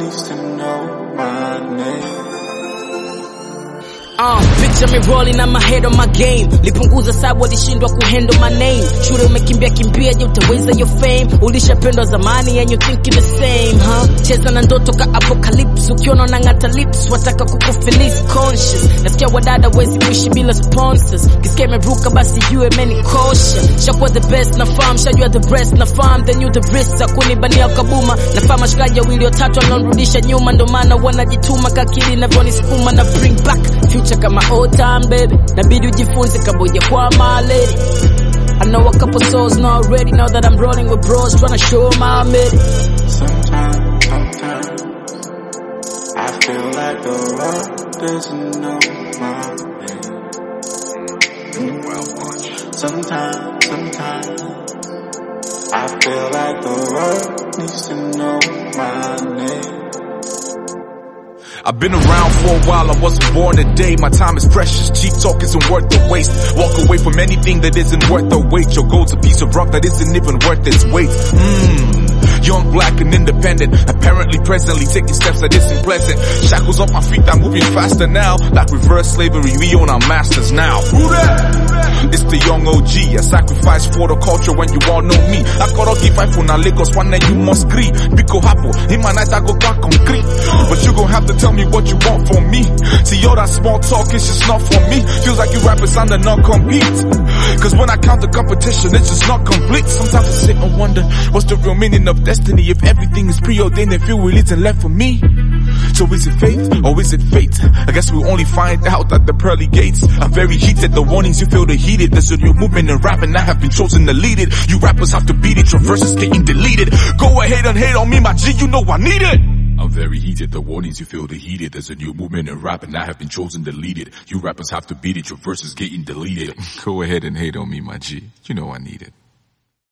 needs to know my name. Picture me rolling, I'm ahead on my game. Lipunguza sabu walishindwa kuhandle my name. Shule umekimbia kimbia, je utaweza your fame? Ulishapendwa zamani and you thinking the same, huh? Cheza na ndoto ka apocalypse, ukiona unang'ata lips wataka kukufilis conscious. Nasikia wadada wezi kuishi bila sponsors. Kisikia meruka basi yue many caution. Shakuwa the best na farm, shajua the rest na farm, then you the risk. Sakunibania kabuma, na farm shikaji ya wili watatu anonrudisha nyuma. Ndo maana wanajituma kakili na voni skuma na bring back future kama old time baby. Nabidi ujifunze kaboja kwa my lady. I know a couple souls not ready now that I'm rolling with bros trying to show my mid. Sometimes I feel like the world doesn't know my name. Sometimes I feel like the world needs to know my name. I've been around for a while, I wasn't born today. My time is precious, cheap talk isn't worth the waste. Walk away from anything that isn't worth the wait. Your gold's a piece of rock that isn't even worth its weight. Young, black and independent, apparently presently taking steps that isn't pleasant. Shackles off my feet, I'm moving faster now. Like reverse slavery, we own our masters now. Who that? It's the young OG, a sacrifice for the culture when you all know me. I gotta give fight for now Lagos, one day you must agree. Biko hapo, in my night I go back concrete. But you gon' have to tell me what you want from me. See all that small talk, it's just not for me. Feels like you rappers under non-compete. Cause when I count the competition, it's just not complete. Sometimes I sit and wonder, what's the real meaning of destiny? If everything is preordained and fuel isn't left for me. So is it fate or is it fate? I guess we'll only find out at the pearly gates. I'm very heated, the warnings you feel the heated. There's a new movement in rap and I have been chosen to lead it. You rappers have to beat it, your verses getting deleted. Go ahead and hate on me, my G, you know I need it. I'm very heated, the warnings you feel the heated. There's a new movement in rap and I have been chosen to lead it. You rappers have to beat it, your verses getting deleted. Go ahead and hate on me, my G, you know I need it.